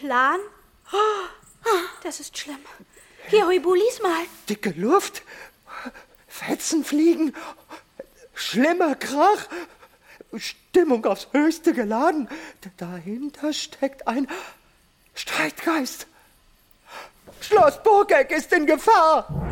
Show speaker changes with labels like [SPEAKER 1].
[SPEAKER 1] Plan? Das ist schlimm. Hier, Huibu, lies mal.
[SPEAKER 2] Dicke Luft, Fetzen fliegen, schlimmer Krach, Stimmung aufs Höchste geladen. Dahinter steckt ein Streitgeist. Schloss Burgeck ist in Gefahr.